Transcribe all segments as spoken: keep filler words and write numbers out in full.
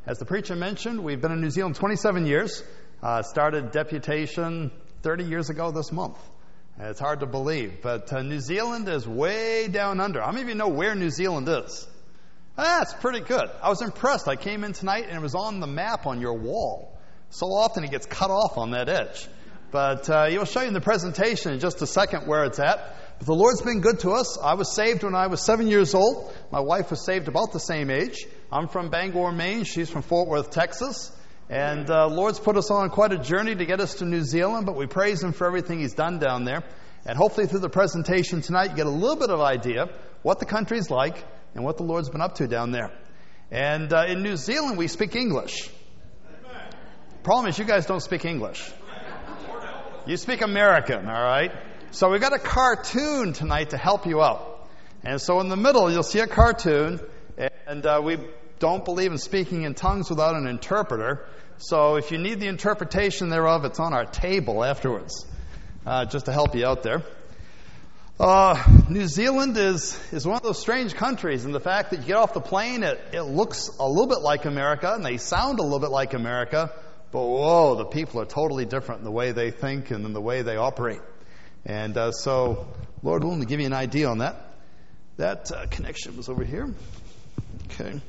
As the preacher mentioned, we've been in New Zealand twenty-seven years. Uh, started deputation thirty years ago this month. And it's hard to believe, but uh, New Zealand is way down under. How many of you know where New Zealand is? That's pretty good. I was impressed. I came in tonight and it was on the map on your wall. So often it gets cut off on that edge. But uh, he'll show you in the presentation in just a second where it's at. But the Lord's been good to us. I was saved when I was seven years old. My wife was saved about the same age. I'm from Bangor, Maine. She's from Fort Worth, Texas. And uh, Lord's put us on quite a journey to get us to New Zealand, but we praise Him for everything He's done down there. And hopefully through the presentation tonight, you get a little bit of idea what the country's like and what the Lord's been up to down there. And uh, in New Zealand, we speak English. The problem is you guys don't speak English. You speak American, all right? So we've got a cartoon tonight to help you out. And so in the middle, you'll see a cartoon, and uh, we don't believe in speaking in tongues without an interpreter. So if you need the interpretation thereof, it's on our table afterwards, uh, just to help you out there. Uh, New Zealand is, is one of those strange countries in the fact that you get off the plane, it, it looks a little bit like America, and they sound a little bit like America, but whoa, the people are totally different in the way they think and in the way they operate. And uh, so, Lord willing to give you an idea on that. That uh, connection was over here. Okay.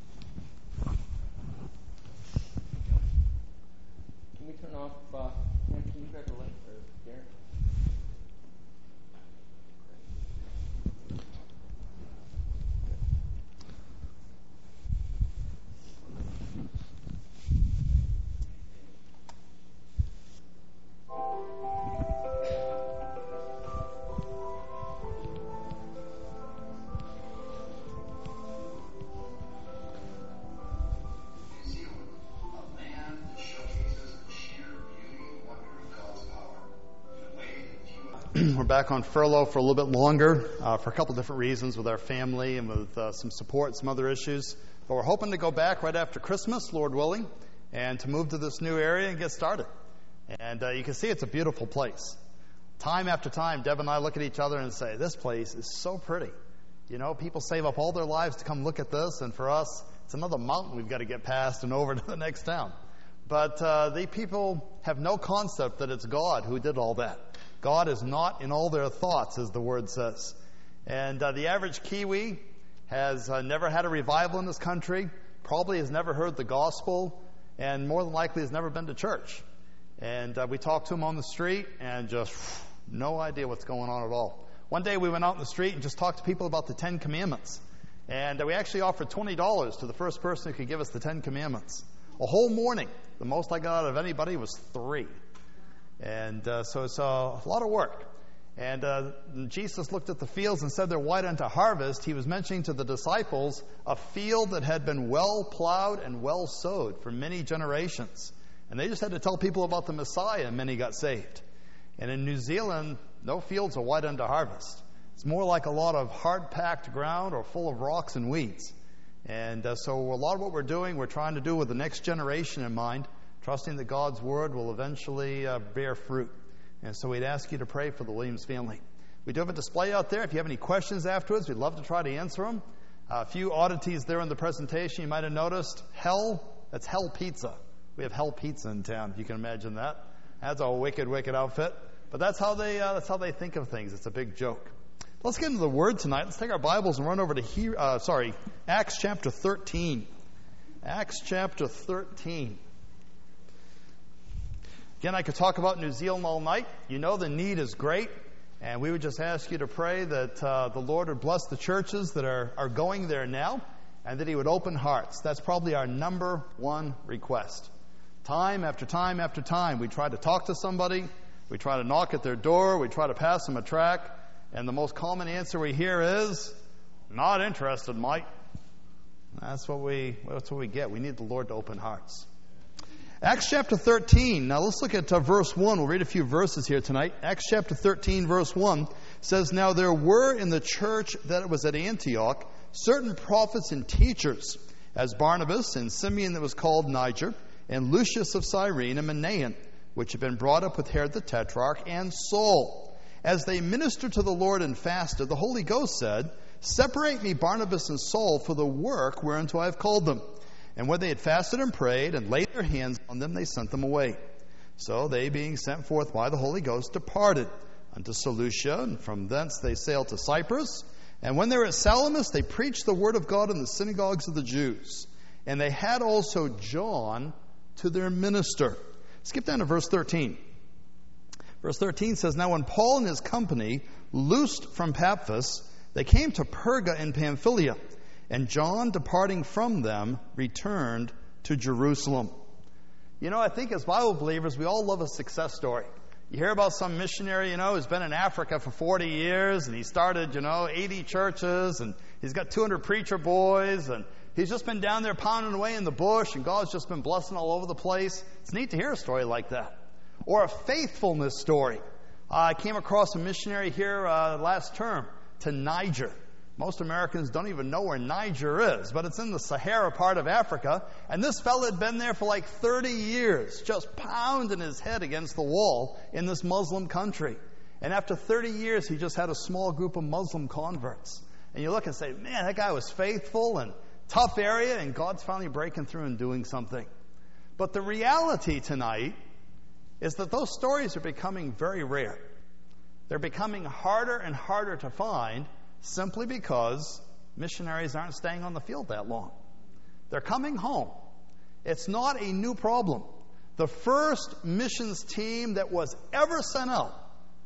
Can we turn off, uh, can you grab the light for Derek? We're back on furlough for a little bit longer uh, for a couple different reasons with our family and with uh, some support, some other issues. But we're hoping to go back right after Christmas, Lord willing, and to move to this new area and get started. And uh, you can see it's a beautiful place. Time after time, Deb and I look at each other and say, this place is so pretty. You know, people save up all their lives to come look at this, and for us, it's another mountain we've got to get past and over to the next town. But uh, the people have no concept that it's God who did all that. God is not in all their thoughts, as the word says. And uh, the average Kiwi has uh, never had a revival in this country, probably has never heard the gospel, and more than likely has never been to church. And uh, we talked to him on the street and just whew, no idea what's going on at all. One day we went out in the street and just talked to people about the Ten Commandments. And uh, we actually offered twenty dollars to the first person who could give us the Ten Commandments. A whole morning. The most I got out of anybody was three. And uh, so it's uh, a lot of work. And uh, Jesus looked at the fields and said they're white unto harvest. He was mentioning to the disciples a field that had been well plowed and well sowed for many generations. And they just had to tell people about the Messiah, and many got saved. And in New Zealand, no fields are white unto harvest. It's more like a lot of hard-packed ground or full of rocks and weeds. And uh, so a lot of what we're doing, we're trying to do with the next generation in mind, trusting that God's Word will eventually uh, bear fruit. And so we'd ask you to pray for the Williams family. We do have a display out there. If you have any questions afterwards, we'd love to try to answer them. Uh, a few oddities there in the presentation you might have noticed. Hell, that's Hell Pizza. We have Hell Pizza in town, if you can imagine that. That's a wicked, wicked outfit. But that's how they uh, that's how they think of things. It's a big joke. Let's get into the Word tonight. Let's take our Bibles and run over to he- uh, sorry, Acts chapter thirteen. Acts chapter thirteen. Again, I could talk about New Zealand all night. You know the need is great, and we would just ask you to pray that uh, the Lord would bless the churches that are, are going there now, and that He would open hearts. That's probably our number one request. Time after time after time, we try to talk to somebody, we try to knock at their door, we try to pass them a tract, and the most common answer we hear is, not interested, Mike. That's what we, that's what we get. We need the Lord to open hearts. Acts chapter thirteen. Now let's look at uh, verse one. We'll read a few verses here tonight. Acts chapter thirteen, verse one says, Now there were in the church that was at Antioch certain prophets and teachers, as Barnabas and Simeon that was called Niger, and Lucius of Cyrene, and Manaen, which had been brought up with Herod the Tetrarch, and Saul. As they ministered to the Lord and fasted, the Holy Ghost said, Separate me Barnabas and Saul for the work whereunto I have called them. And when they had fasted and prayed and laid their hands on them, they sent them away. So they, being sent forth by the Holy Ghost, departed unto Seleucia, and from thence they sailed to Cyprus. And when they were at Salamis, they preached the word of God in the synagogues of the Jews. And they had also John to their minister. Skip down to verse thirteen. Verse thirteen says, Now when Paul and his company loosed from Paphos, they came to Perga in Pamphylia. And John, departing from them, returned to Jerusalem. You know, I think as Bible believers, we all love a success story. You hear about some missionary, you know, who's been in Africa for forty years, and he started, you know, eighty churches, and he's got two hundred preacher boys, and he's just been down there pounding away in the bush, and God's just been blessing all over the place. It's neat to hear a story like that. Or a faithfulness story. Uh, I came across a missionary here uh, last term to Niger. Most Americans don't even know where Niger is, but it's in the Sahara part of Africa. And this fellow had been there for like thirty years, just pounding his head against the wall in this Muslim country. And after thirty years, he just had a small group of Muslim converts. And you look and say, man, that guy was faithful and tough area, and God's finally breaking through and doing something. But the reality tonight is that those stories are becoming very rare. They're becoming harder and harder to find, simply because missionaries aren't staying on the field that long. They're coming home. It's not a new problem. The first missions team that was ever sent out,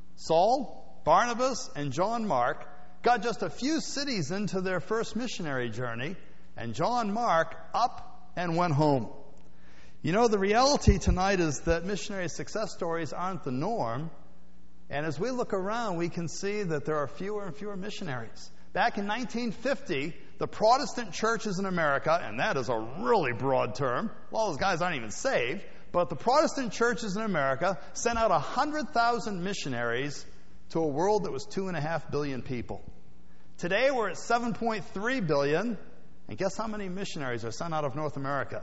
Saul, Barnabas, and John Mark, got just a few cities into their first missionary journey, and John Mark up and went home. You know, the reality tonight is that missionary success stories aren't the norm. And as we look around, we can see that there are fewer and fewer missionaries. Back in nineteen fifty, the Protestant churches in America, and that is a really broad term, well, those guys aren't even saved, but the Protestant churches in America sent out one hundred thousand missionaries to a world that was two point five billion people. Today, we're at seven point three billion, and guess how many missionaries are sent out of North America?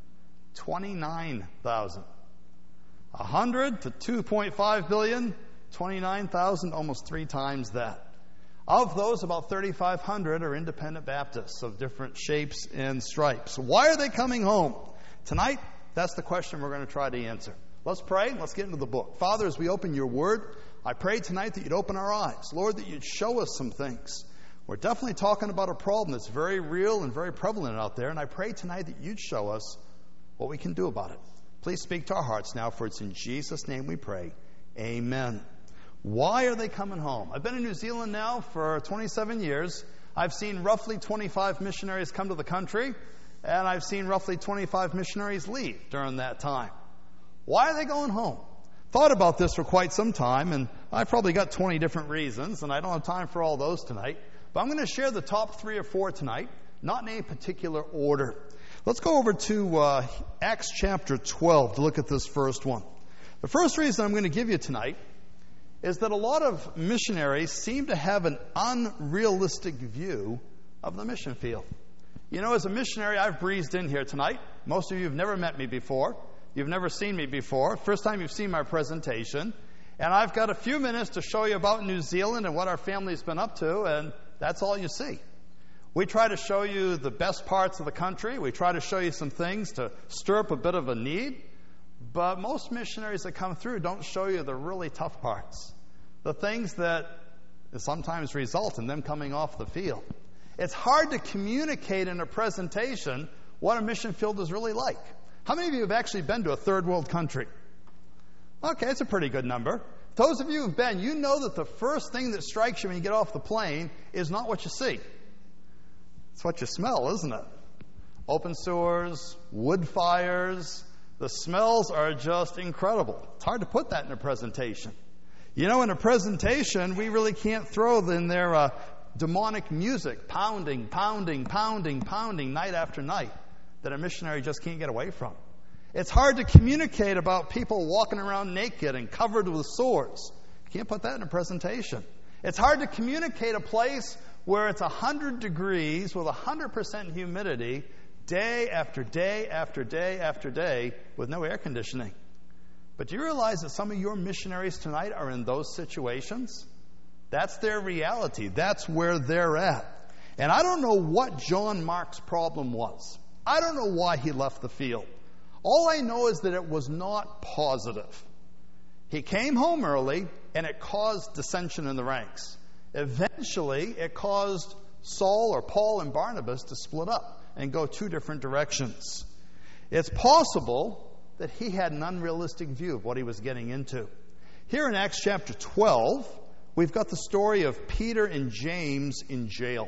twenty-nine thousand. one hundred to two point five billion, twenty-nine thousand, almost three times that. Of those, about thirty-five hundred are independent Baptists of different shapes and stripes. Why are they coming home? Tonight, that's the question we're going to try to answer. Let's pray. Let's get into the book. Father, as we open your word, I pray tonight that you'd open our eyes. Lord, that you'd show us some things. We're definitely talking about a problem that's very real and very prevalent out there, and I pray tonight that you'd show us what we can do about it. Please speak to our hearts now, for it's in Jesus' name we pray. Amen. Why are they coming home? I've been in New Zealand now for twenty-seven years. I've seen roughly twenty-five missionaries come to the country, and I've seen roughly twenty-five missionaries leave during that time. Why are they going home? Thought about this for quite some time, and I've probably got twenty different reasons, and I don't have time for all those tonight. But I'm going to share the top three or four tonight, not in any particular order. Let's go over to uh, Acts chapter twelve to look at this first one. The first reason I'm going to give you tonight is that a lot of missionaries seem to have an unrealistic view of the mission field. You know, as a missionary, I've breezed in here tonight. Most of you have never met me before. You've never seen me before. First time you've seen my presentation. And I've got a few minutes to show you about New Zealand and what our family's been up to, and that's all you see. We try to show you the best parts of the country. We try to show you some things to stir up a bit of a need. But most missionaries that come through don't show you the really tough parts, the things that sometimes result in them coming off the field. It's hard to communicate in a presentation what a mission field is really like. How many of you have actually been to a third world country? Okay, it's a pretty good number. Those of you who've been, you know that the first thing that strikes you when you get off the plane is not what you see. It's what you smell, isn't it? Open sewers, wood fires. The smells are just incredible. It's hard to put that in a presentation. You know, in a presentation, we really can't throw in there uh, demonic music, pounding, pounding, pounding, pounding, night after night, that a missionary just can't get away from. It's hard to communicate about people walking around naked and covered with sores. You can't put that in a presentation. It's hard to communicate a place where it's one hundred degrees with one hundred percent humidity day after day after day after day with no air conditioning. But do you realize that some of your missionaries tonight are in those situations? That's their reality. That's where they're at. And I don't know what John Mark's problem was. I don't know why he left the field. All I know is that it was not positive. He came home early, and it caused dissension in the ranks. Eventually, it caused Saul or Paul and Barnabas to split up and go two different directions. It's possible that he had an unrealistic view of what he was getting into. Here in Acts chapter twelve, we've got the story of Peter and James in jail.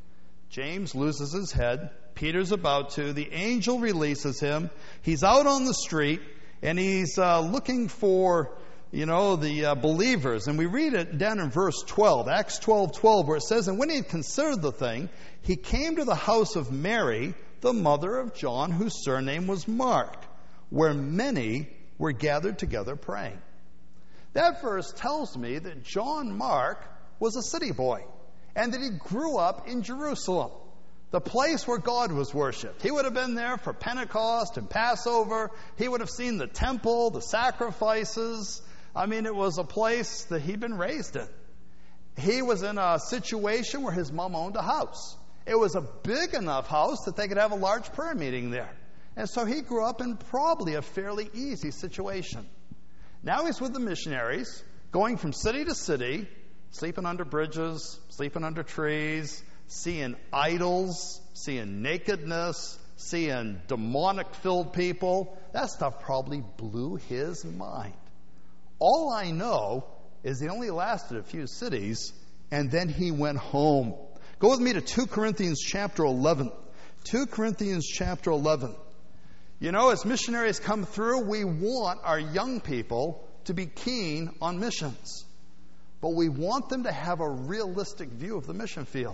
James loses his head. Peter's about to. The angel releases him. He's out on the street, and he's uh, looking for, you know, the uh, believers. And we read it down in verse twelve, Acts twelve twelve, where it says, "And when he had considered the thing, he came to the house of Mary, the mother of John, whose surname was Mark, where many were gathered together praying." That verse tells me that John Mark was a city boy and that he grew up in Jerusalem, the place where God was worshipped. He would have been there for Pentecost and Passover. He would have seen the temple, the sacrifices. I mean, it was a place that he'd been raised in. He was in a situation where his mom owned a house. It was a big enough house that they could have a large prayer meeting there. And so he grew up in probably a fairly easy situation. Now he's with the missionaries, going from city to city, sleeping under bridges, sleeping under trees, seeing idols, seeing nakedness, seeing demonic-filled people. That stuff probably blew his mind. All I know is he only lasted a few cities, and then he went home. Go with me to Second Corinthians chapter eleven. Second Corinthians chapter eleven. You know, as missionaries come through, we want our young people to be keen on missions. But we want them to have a realistic view of the mission field.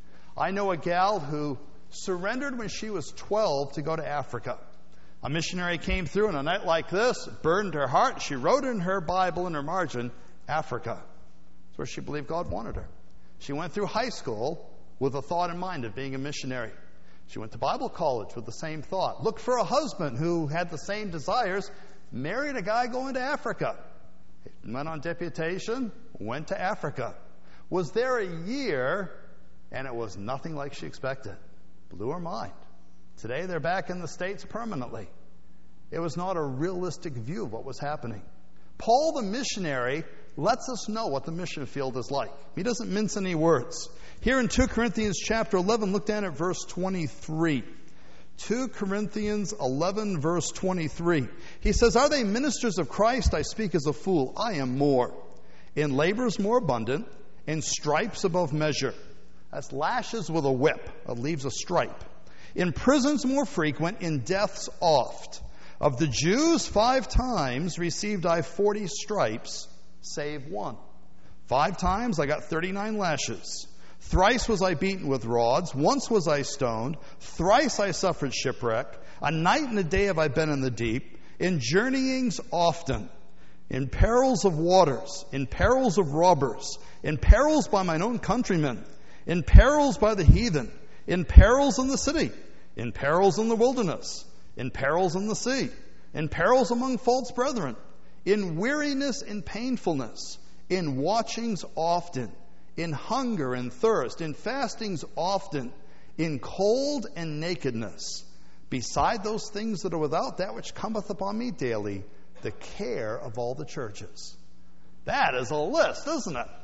I know a gal who surrendered when she was twelve to go to Africa. A missionary came through, and a night like this burdened her heart. She wrote in her Bible in her margin, Africa. That's where she believed God wanted her. She went through high school with a thought in mind of being a missionary. She went to Bible college with the same thought. Looked for a husband who had the same desires. Married a guy going to Africa. Went on deputation. Went to Africa. Was there a year, and it was nothing like she expected. Blew her mind. Today they're back in the States permanently. It was not a realistic view of what was happening. Paul the missionary lets us know what the mission field is like. He doesn't mince any words. Here in Second Corinthians chapter eleven, look down at verse twenty-three. Second Corinthians eleven, verse twenty-three. He says, "Are they ministers of Christ? I speak as a fool. I am more. In labors more abundant, in stripes above measure." That's lashes with a whip. It leaves a stripe. "In prisons more frequent, in deaths oft. Of the Jews five times received I forty stripes, save one. Five times I got thirty-nine lashes. Thrice was I beaten with rods. Once was I stoned. Thrice I suffered shipwreck. A night and a day have I been in the deep. In journeyings often. In perils of waters. In perils of robbers. In perils by mine own countrymen. In perils by the heathen. In perils in the city. In perils in the wilderness. In perils in the sea. In perils among false brethren. In weariness and painfulness. In watchings often. In hunger and thirst. In fastings often. In cold and nakedness. Beside those things that are without, that which cometh upon me daily, the care of all the churches." That is a list, isn't it?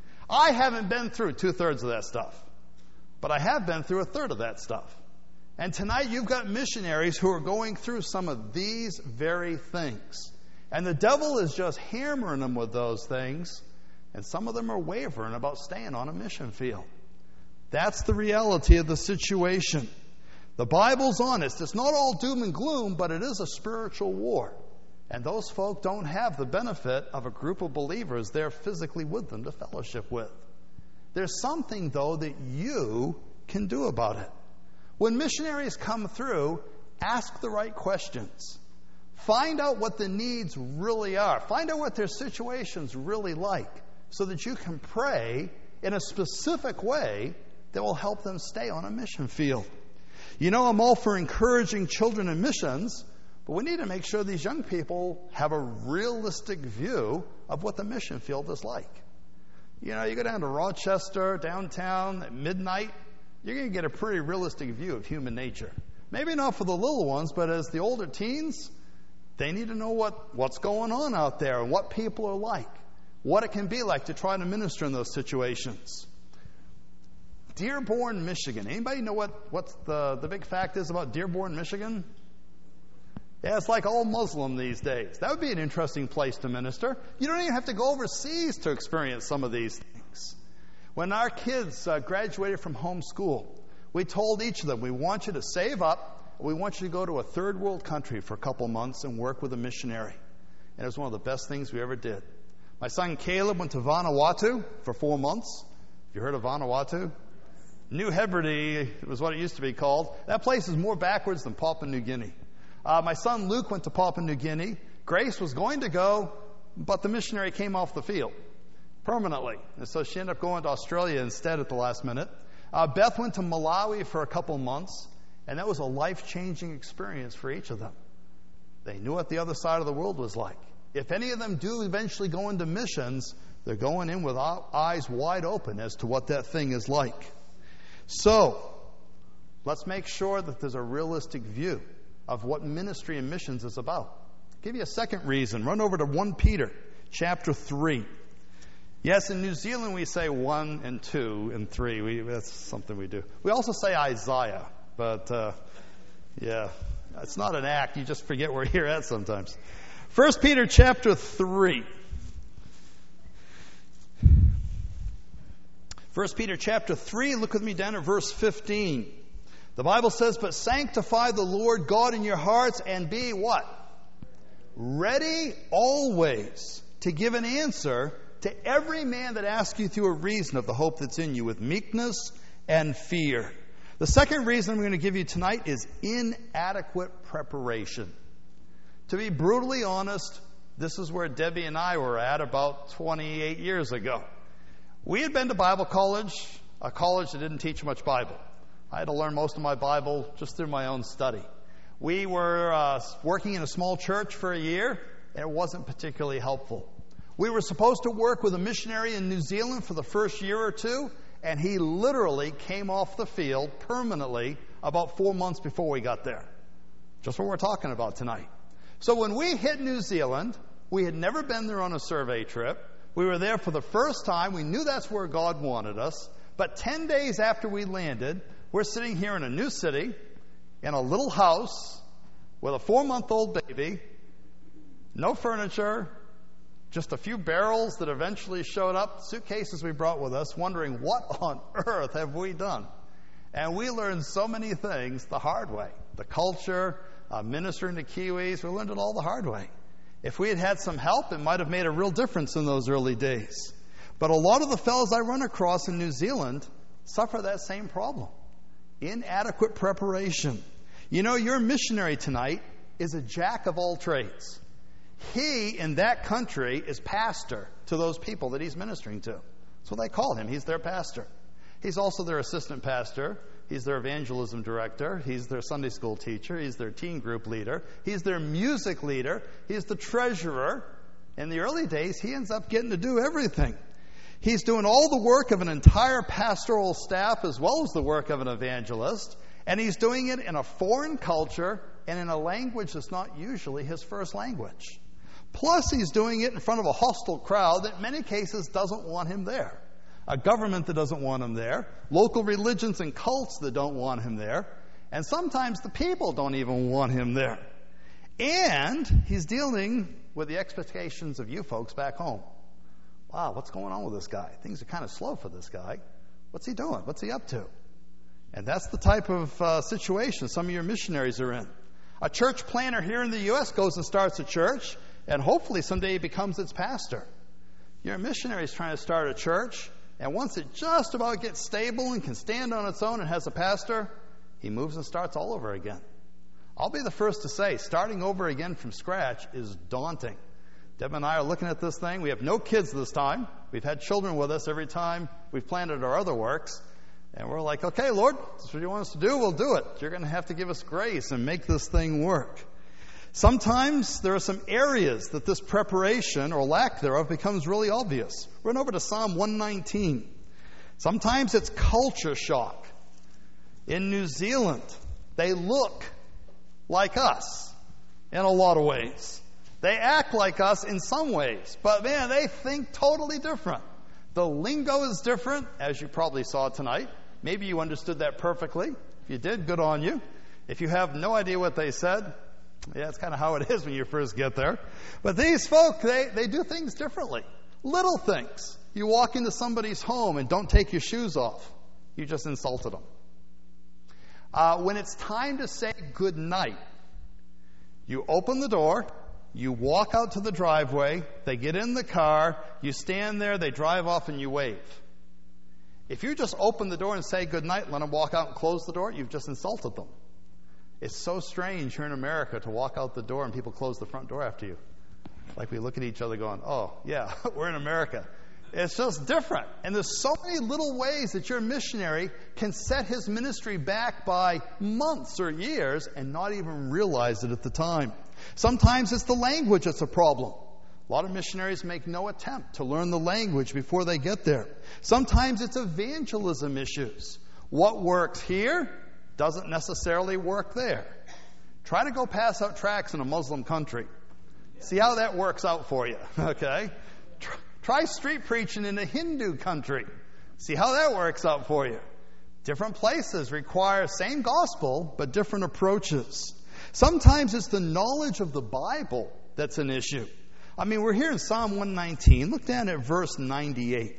I haven't been through two-thirds of that stuff. But I have been through a third of that stuff. And tonight you've got missionaries who are going through some of these very things. And the devil is just hammering them with those things. And some of them are wavering about staying on a mission field. That's the reality of the situation. The Bible's honest. It's not all doom and gloom, but it is a spiritual war. And those folk don't have the benefit of a group of believers there physically with them to fellowship with. There's something, though, that you can do about it. When missionaries come through, ask the right questions. Find out what the needs really are. Find out what their situation's really like so that you can pray in a specific way that will help them stay on a mission field. You know, I'm all for encouraging children in missions, but we need to make sure these young people have a realistic view of what the mission field is like. You know, you go down to Rochester, downtown, at midnight, you're going to get a pretty realistic view of human nature. Maybe not for the little ones, but as the older teens, they need to know what, what's going on out there and what people are like, what it can be like to try to minister in those situations. Dearborn, Michigan. Anybody know what, what the, the big fact is about Dearborn, Michigan? Yeah, it's like all Muslim these days. That would be an interesting place to minister. You don't even have to go overseas to experience some of these things. When our kids uh, graduated from homeschool, we told each of them, we want you to save up. We want you to go to a third world country for a couple months and work with a missionary. And it was one of the best things we ever did. My son Caleb went to Vanuatu for four months. Have you heard of Vanuatu? New Hebride was what it used to be called. That place is more backwards than Papua New Guinea. Uh, my son Luke went to Papua New Guinea. Grace was going to go, but the missionary came off the field permanently. And so she ended up going to Australia instead at the last minute. Uh, Beth went to Malawi for a couple months, and that was a life-changing experience for each of them. They knew what the other side of the world was like. If any of them do eventually go into missions, they're going in with eyes wide open as to what that thing is like. So, let's make sure that there's a realistic view of what ministry and missions is about. I'll give you a second reason. Run over to First Peter chapter three. Yes, in New Zealand we say one and two and three. We, that's something we do. We also say Isaiah, but uh, yeah, it's not an act. You just forget where you're at sometimes. First Peter chapter three. First Peter chapter three, look with me down at verse fifteen. The Bible says, but sanctify the Lord God in your hearts and be what? Ready always to give an answer to every man that asks you through a reason of the hope that's in you with meekness and fear. The second reason I'm going to give you tonight is inadequate preparation. To be brutally honest, this is where Debbie and I were at about twenty-eight years ago. We had been to Bible college, a college that didn't teach much Bible. I had to learn most of my Bible just through my own study. We were uh, working in a small church for a year, and it wasn't particularly helpful. We were supposed to work with a missionary in New Zealand for the first year or two, and he literally came off the field permanently about four months before we got there. Just what we're talking about tonight. So when we hit New Zealand, we had never been there on a survey trip. We were there for the first time. We knew that's where God wanted us. But ten days after we landed, we're sitting here in a new city, in a little house, with a four-month-old baby, no furniture, just a few barrels that eventually showed up, suitcases we brought with us, wondering what on earth have we done? And we learned so many things the hard way. The culture, uh, ministering to Kiwis, we learned it all the hard way. If we had had some help, it might have made a real difference in those early days. But a lot of the fellows I run across in New Zealand suffer that same problem. Inadequate preparation. You know, your missionary tonight is a jack of all trades. He, in that country, is pastor to those people that he's ministering to. That's what they call him. He's their pastor. He's also their assistant pastor. He's their evangelism director. He's their Sunday school teacher. He's their teen group leader. He's their music leader. He's the treasurer. In the early days, he ends up getting to do everything. He's doing all the work of an entire pastoral staff as well as the work of an evangelist. And he's doing it in a foreign culture and in a language that's not usually his first language. Plus, he's doing it in front of a hostile crowd that in many cases doesn't want him there. A government that doesn't want him there. Local religions and cults that don't want him there. And sometimes the people don't even want him there. And he's dealing with the expectations of you folks back home. Wow, what's going on with this guy? Things are kind of slow for this guy. What's he doing? What's he up to? And that's the type of uh, situation some of your missionaries are in. A church planner here in the U S goes and starts a church, and hopefully someday he becomes its pastor. Your missionary is trying to start a church, and once it just about gets stable and can stand on its own and has a pastor, he moves and starts all over again. I'll be the first to say, starting over again from scratch is daunting. Deb and I are looking at this thing. We have no kids this time. We've had children with us every time we've planted our other works. And we're like, okay, Lord, that's what you want us to do, we'll do it. You're going to have to give us grace and make this thing work. Sometimes there are some areas that this preparation or lack thereof becomes really obvious. Run over to Psalm one nineteen. Sometimes it's culture shock. In New Zealand, They look like us in a lot of ways. They act like us in some ways, but man, they think totally different. The lingo is different, as you probably saw tonight. Maybe you understood that perfectly. If you did, good on you. If you have no idea what they said, yeah, it's kind of how it is when you first get there. But these folk, they, they do things differently. Little things. You walk into somebody's home and don't take your shoes off. You just insulted them. Uh, when it's time to say good night, you open the door, you walk out to the driveway, they get in the car, you stand there, they drive off, and you wave. If you just open the door and say good night and let them walk out and close the door, you've just insulted them. It's so strange here in America to walk out the door and people close the front door after you. Like we look at each other going, oh, yeah, we're in America. It's just different. And there's so many little ways that your missionary can set his ministry back by months or years and not even realize it at the time. Sometimes it's the language that's a problem. A lot of missionaries make no attempt to learn the language before they get there. Sometimes it's evangelism issues. What works here doesn't necessarily work there. Try to go pass out tracts in a Muslim country. See how that works out for you, okay? Try, try street preaching in a Hindu country. See how that works out for you. Different places require same gospel, but different approaches. Sometimes it's the knowledge of the Bible that's an issue. I mean, we're here in Psalm one nineteen. Look down at verse ninety-eight.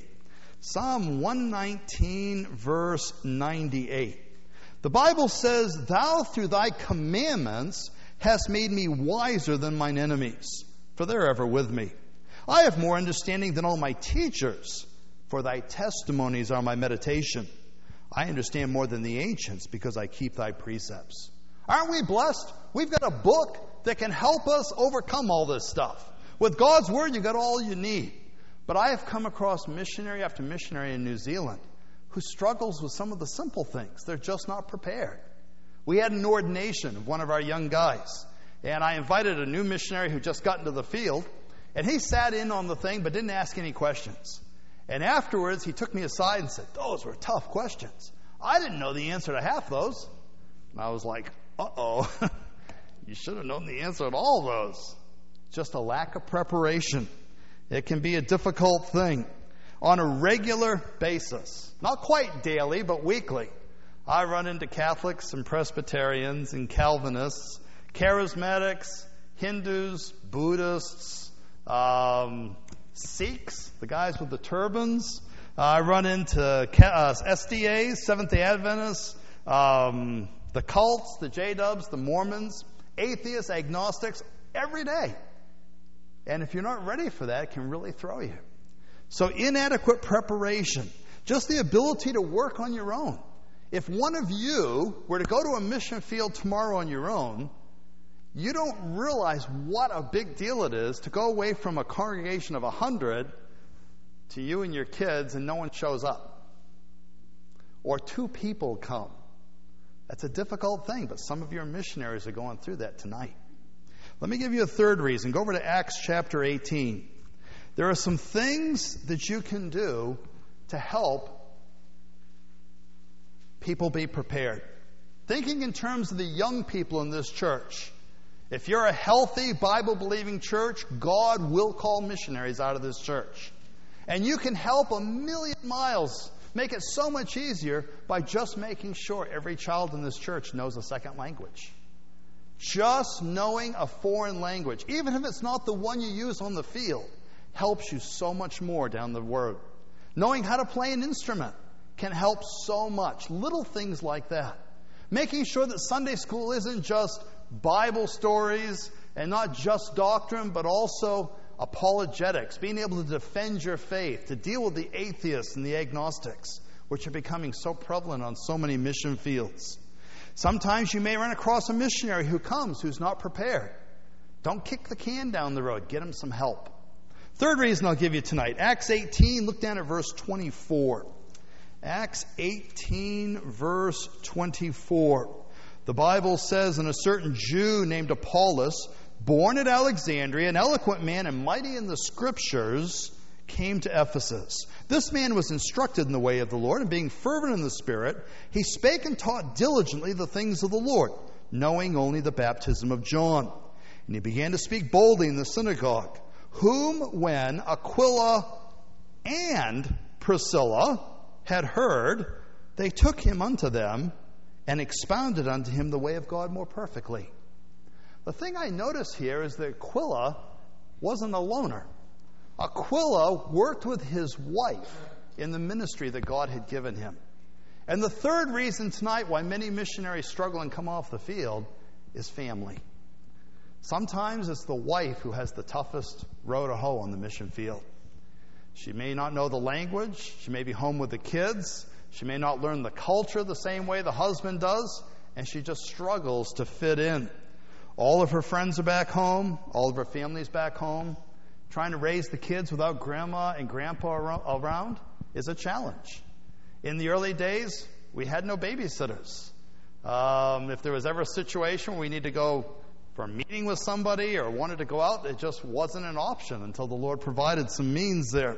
Psalm one nineteen, verse ninety-eight. The Bible says, "Thou through thy commandments hast made me wiser than mine enemies, for they're ever with me. I have more understanding than all my teachers, for thy testimonies are my meditation. I understand more than the ancients, because I keep thy precepts." Aren't we blessed? We've got a book that can help us overcome all this stuff. With God's Word, you got all you need. But I have come across missionary after missionary in New Zealand who struggles with some of the simple things. They're just not prepared. We had an ordination of one of our young guys, and I invited a new missionary who just got into the field, and he sat in on the thing but didn't ask any questions. And afterwards, he took me aside and said, "Those were tough questions. I didn't know the answer to half those." And I was like, uh-oh, you should have known the answer to all those. Just a lack of preparation. It can be a difficult thing. On a regular basis, not quite daily, but weekly, I run into Catholics and Presbyterians and Calvinists, Charismatics, Hindus, Buddhists, um, Sikhs, the guys with the turbans. Uh, I run into uh, S D As, Seventh-day Adventists, um, the cults, the J-Dubs, the Mormons, atheists, agnostics, every day. And if you're not ready for that, it can really throw you. So inadequate preparation, just the ability to work on your own. If one of you were to go to a mission field tomorrow on your own, you don't realize what a big deal it is to go away from a congregation of a hundred to you and your kids and no one shows up. Or two people come. That's a difficult thing, but some of your missionaries are going through that tonight. Let me give you a third reason. Go over to Acts chapter eighteen. There are some things that you can do to help people be prepared. Thinking in terms of the young people in this church. If you're a healthy, Bible-believing church, God will call missionaries out of this church. And you can help a million miles, make it so much easier by just making sure every child in this church knows a second language. Just knowing a foreign language, even if it's not the one you use on the field, helps you so much more down the road. Knowing how to play an instrument can help so much. Little things like that. Making sure that Sunday school isn't just Bible stories and not just doctrine, but also apologetics, being able to defend your faith, to deal with the atheists and the agnostics, which are becoming so prevalent on so many mission fields. Sometimes you may run across a missionary who comes who's not prepared. Don't kick the can down the road. Get him some help. Third reason I'll give you tonight, Acts eighteen, look down at verse twenty-four. Acts eighteen, verse twenty-four. The Bible says, "And a certain Jew named Apollos, born at Alexandria, an eloquent man and mighty in the Scriptures, came to Ephesus. This man was instructed in the way of the Lord, and being fervent in the Spirit, he spake and taught diligently the things of the Lord, knowing only the baptism of John. And he began to speak boldly in the synagogue, whom when Aquila and Priscilla had heard, they took him unto them and expounded unto him the way of God more perfectly. The thing I notice here is that Aquila wasn't a loner. Aquila worked with his wife in the ministry that God had given him. And the third reason tonight why many missionaries struggle and come off the field is family. Sometimes it's the wife who has the toughest row to hoe on the mission field. She may not know the language. She may be home with the kids. She may not learn the culture the same way the husband does. And she just struggles to fit in. All of her friends are back home. All of her family's back home. Trying to raise the kids without grandma and grandpa around is a challenge. In the early days, we had no babysitters. Um, if there was ever a situation where we need to go for a meeting with somebody or wanted to go out, it just wasn't an option until the Lord provided some means there.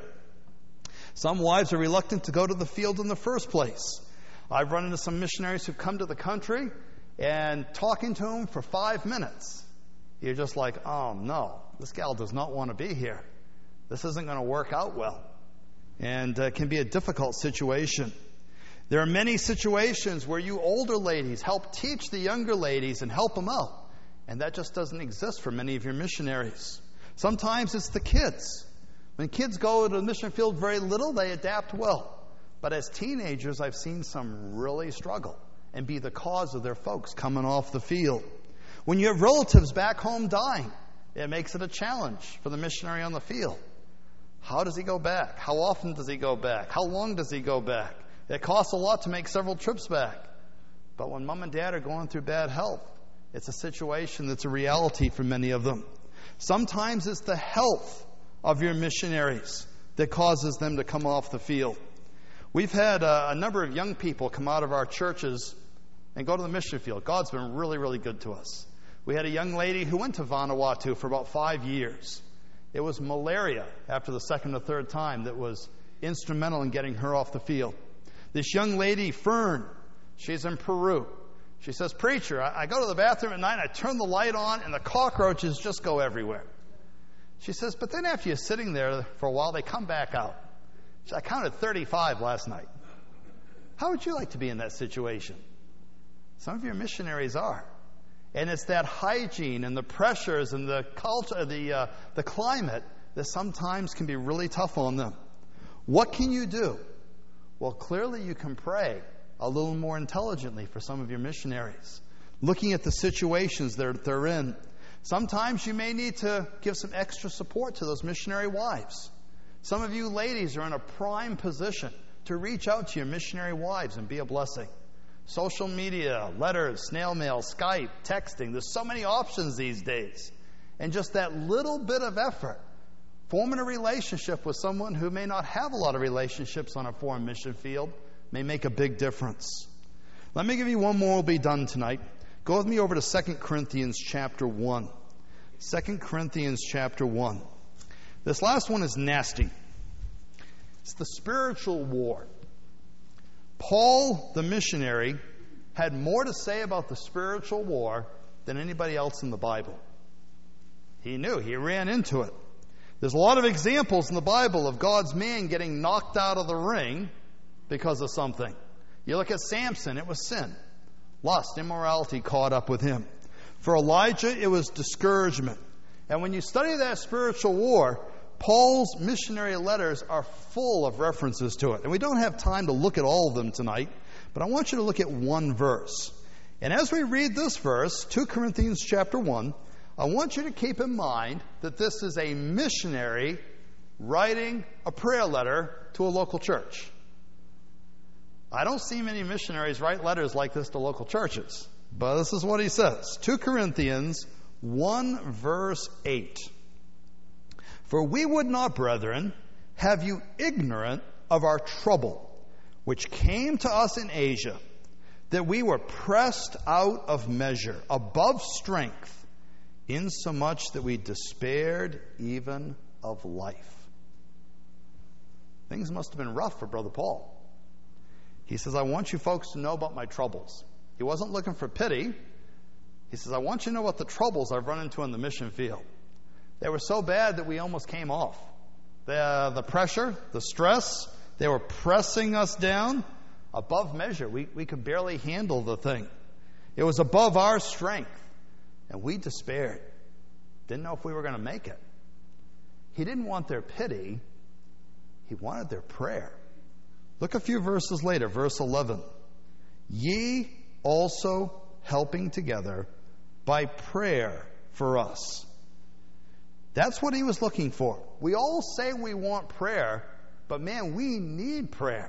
Some wives are reluctant to go to the field in the first place. I've run into some missionaries who've come to the country, and talking to them for five minutes, you're just like, oh no, this gal does not want to be here. This isn't going to work out well. And uh, it can be a difficult situation. There are many situations where you older ladies help teach the younger ladies and help them out. And that just doesn't exist for many of your missionaries. Sometimes it's the kids. When kids go to the mission field very little, they adapt well. But as teenagers, I've seen some really struggle and be the cause of their folks coming off the field. When you have relatives back home dying, it makes it a challenge for the missionary on the field. How does he go back? How often does he go back? How long does he go back? It costs a lot to make several trips back. But when mom and dad are going through bad health, it's a situation that's a reality for many of them. Sometimes it's the health of your missionaries that causes them to come off the field. We've had a, a number of young people come out of our churches and go to the mission field. God's been really, really good to us. We had a young lady who went to Vanuatu for about five years. It was malaria after the second or third time that was instrumental in getting her off the field. This young lady, Fern, she's in Peru. She says, preacher, I, I go to the bathroom at night, I turn the light on, and the cockroaches just go everywhere. She says, but then after you're sitting there for a while, they come back out. I counted thirty-five last night. How would you like to be in that situation? Some of your missionaries are. And it's that hygiene and the pressures and the culture, the, uh, the climate that sometimes can be really tough on them. What can you do? Well, clearly you can pray a little more intelligently for some of your missionaries, looking at the situations that they're in. Sometimes you may need to give some extra support to those missionary wives. Some of you ladies are in a prime position to reach out to your missionary wives and be a blessing. Social media, letters, snail mail, Skype, texting. There's so many options these days. And just that little bit of effort, forming a relationship with someone who may not have a lot of relationships on a foreign mission field, may make a big difference. Let me give you one more. We'll be done tonight. Go with me over to Second Corinthians chapter one. Second Corinthians chapter one. This last one is nasty. It's the spiritual war. Paul, the missionary, had more to say about the spiritual war than anybody else in the Bible. He knew. He ran into it. There's a lot of examples in the Bible of God's man getting knocked out of the ring because of something. You look at Samson, it was sin. Lust, immorality caught up with him. For Elijah, it was discouragement. And when you study that spiritual war, Paul's missionary letters are full of references to it. And we don't have time to look at all of them tonight, but I want you to look at one verse. And as we read this verse, Second Corinthians chapter one, I want you to keep in mind that this is a missionary writing a prayer letter to a local church. I don't see many missionaries write letters like this to local churches, but this is what he says. Second Corinthians one verse eight. For we would not, brethren, have you ignorant of our trouble, which came to us in Asia, that we were pressed out of measure, above strength, insomuch that we despaired even of life. things must have been rough for Brother Paul. He says, I want you folks to know about my troubles. He wasn't looking for pity. He says, I want you to know what the troubles I've run into in the mission field. They were so bad that we almost came off. The, the pressure, the stress, they were pressing us down above measure. We, we could barely handle the thing. It was above our strength. And we despaired. Didn't know if we were going to make it. He didn't want their pity. He wanted their prayer. Look a few verses later, verse eleven. Ye also helping together by prayer for us. That's what he was looking for. We all say we want prayer, but man, we need prayer.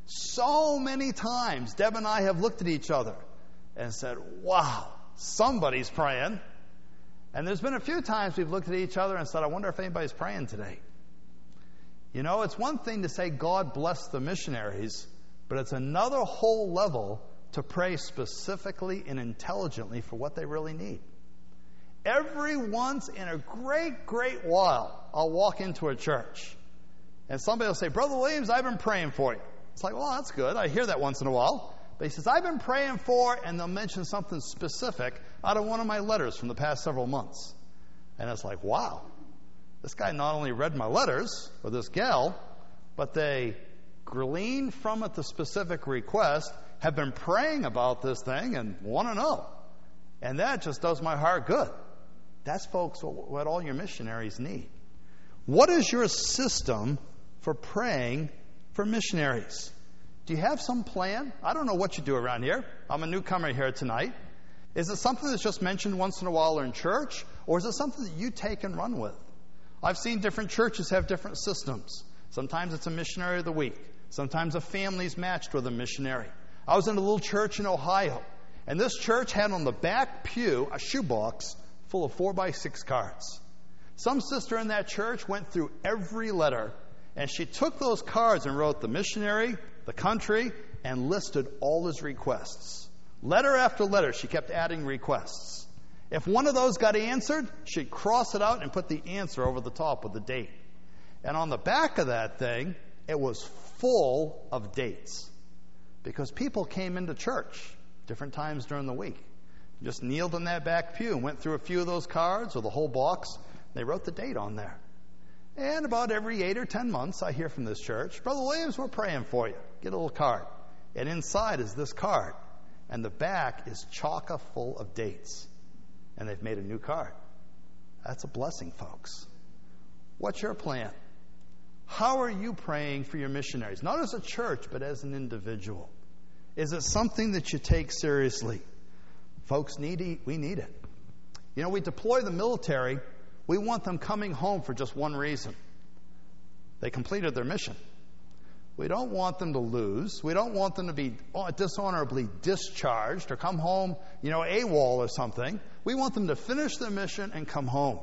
So many times, Deb and I have looked at each other and said, wow, somebody's praying. And there's been a few times we've looked at each other and said, I wonder if anybody's praying today. You know, it's one thing to say God bless the missionaries, but it's another whole level to pray specifically and intelligently for what they really need. Every once in a great, great while, I'll walk into a church and somebody will say, Brother Williams, I've been praying for you. It's like, well, that's good. I hear that once in a while. But he says, I've been praying for, and they'll mention something specific out of one of my letters from the past several months. And it's like, wow, this guy not only read my letters, or this gal, but they gleaned from it the specific request, have been praying about this thing, and want to know. And that just does my heart good. That's, folks, what, what all your missionaries need. What is your system for praying for missionaries? Do you have some plan? I don't know what you do around here. I'm a newcomer here tonight. Is it something that's just mentioned once in a while in church? Or is it something that you take and run with? I've seen different churches have different systems. Sometimes it's a missionary of the week. Sometimes a family's matched with a missionary. I was in a little church in Ohio, and this church had on the back pew a shoebox full of four by six cards. Some sister in that church went through every letter, and she took those cards and wrote the missionary, the country, and listed all his requests. Letter after letter, she kept adding requests. If one of those got answered, she'd cross it out and put the answer over the top with the date. And on the back of that thing, it was full of dates. Because people came into church different times during the week. Just kneeled in that back pew and went through a few of those cards or the whole box. They wrote the date on there. And about every eight or ten months, I hear from this church, Brother Williams, we're praying for you. Get a little card. And inside is this card. And the back is chock full of dates. And they've made a new card. That's a blessing, folks. What's your plan? How are you praying for your missionaries? Not as a church, but as an individual. Is it something that you take seriously? Folks, need we need it. You know, we deploy the military. We want them coming home for just one reason. They completed their mission. We don't want them to lose. We don't want them to be dishonorably discharged or come home, you know, AWOL or something. We want them to finish their mission and come home.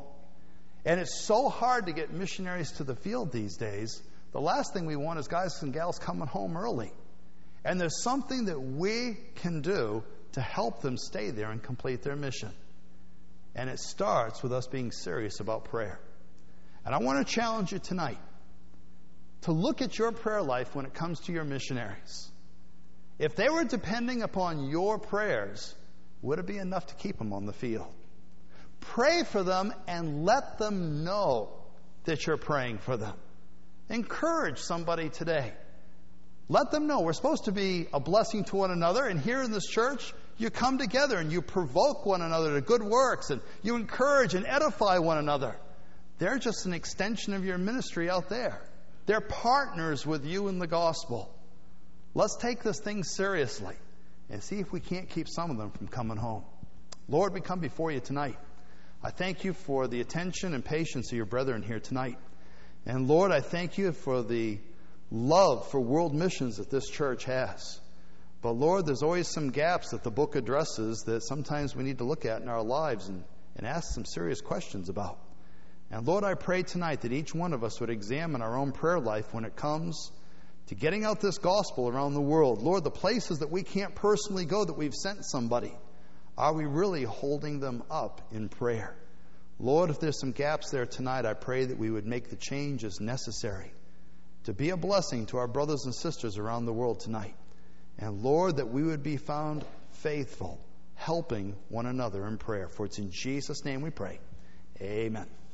And it's so hard to get missionaries to the field these days. The last thing we want is guys and gals coming home early. And there's something that we can do to help them stay there and complete their mission. And it starts with us being serious about prayer. And I want to challenge you tonight to look at your prayer life when it comes to your missionaries. If they were depending upon your prayers, would it be enough to keep them on the field? Pray for them and let them know that you're praying for them. Encourage somebody today. Let them know we're supposed to be a blessing to one another. And here in this church, you come together and you provoke one another to good works. And you encourage and edify one another. They're just an extension of your ministry out there. They're partners with you in the gospel. Let's take this thing seriously and see if we can't keep some of them from coming home. Lord, we come before you tonight. I thank you for the attention and patience of your brethren here tonight. And Lord, I thank you for the love for world missions that this church has. But Lord, there's always some gaps that the book addresses that sometimes we need to look at in our lives and, and ask some serious questions about. And Lord, I pray tonight that each one of us would examine our own prayer life when it comes to getting out this gospel around the world. Lord, the places that we can't personally go that we've sent somebody, are we really holding them up in prayer? Lord, if there's some gaps there tonight, I pray that we would make the changes necessary to be a blessing to our brothers and sisters around the world tonight. And Lord, that we would be found faithful, helping one another in prayer. For it's in Jesus' name we pray. Amen.